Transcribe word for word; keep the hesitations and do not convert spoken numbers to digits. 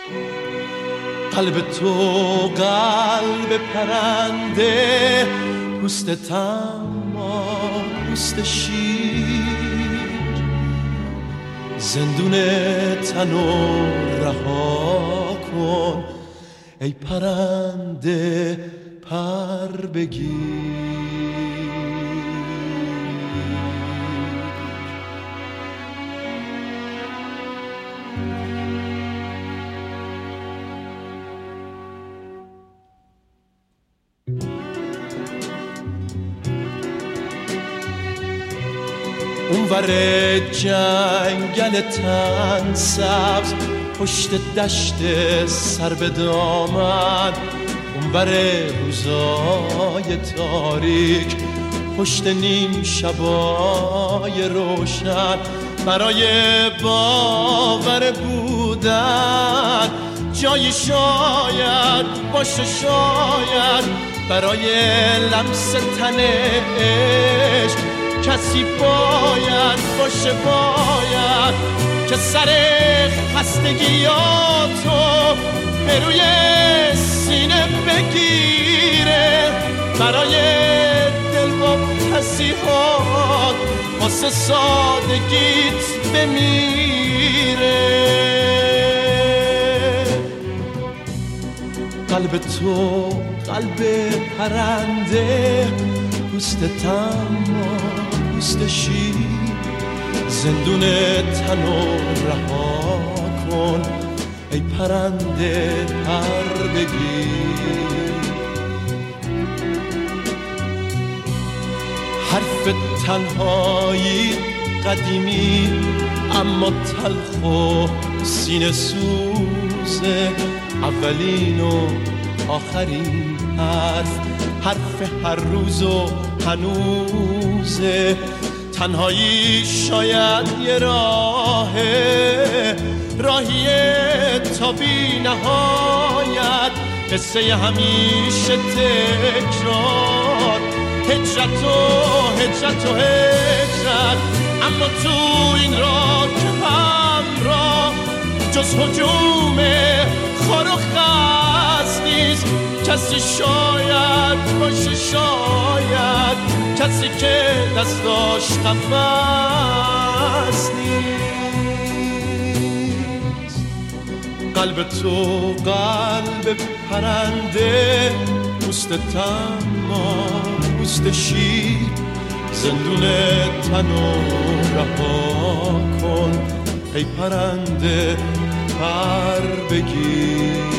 قلب تو قلب پرنده، پوست تما پوست شیر، زندون تنو رها کن ای پرنده پر بگیر. اونور جنگل تن سبز، پشت دشت سر به دامن، اونور روزای تاریک، پشت نیم شبای روشن، برای باور بودن جایی شاید باشه، شاید برای لمس تن عشق کسی باید باشه، باید که سر خستگیاتو به روی سینه بگیره، برای دلواپسی‌هات واسه سادگیت بمیره. قلب تو قلب پرنده، پوست تما پوست شیر، زندون تنو رها کن ای پرنده پر بگیر. حرف تنهایی قدیمی اما تلخ و سینه سوزه، اولین و آخرین حرف، حرف هر روز و هنوزه. تنهایی شاید یه راهه، راهیه تا بی نهایت، قصه همیشه تکرار، هجرت و هجرت و هجرت. اما تو این راه که همراه جز هجوم خار و خس نیست، کسی شاید باشه، شاید کسی که دستاش قفس نیست. قلب تو قلب پرنده، پوست تما پوست شیر، زندون تنو رها کن ای پرنده پر بگیر.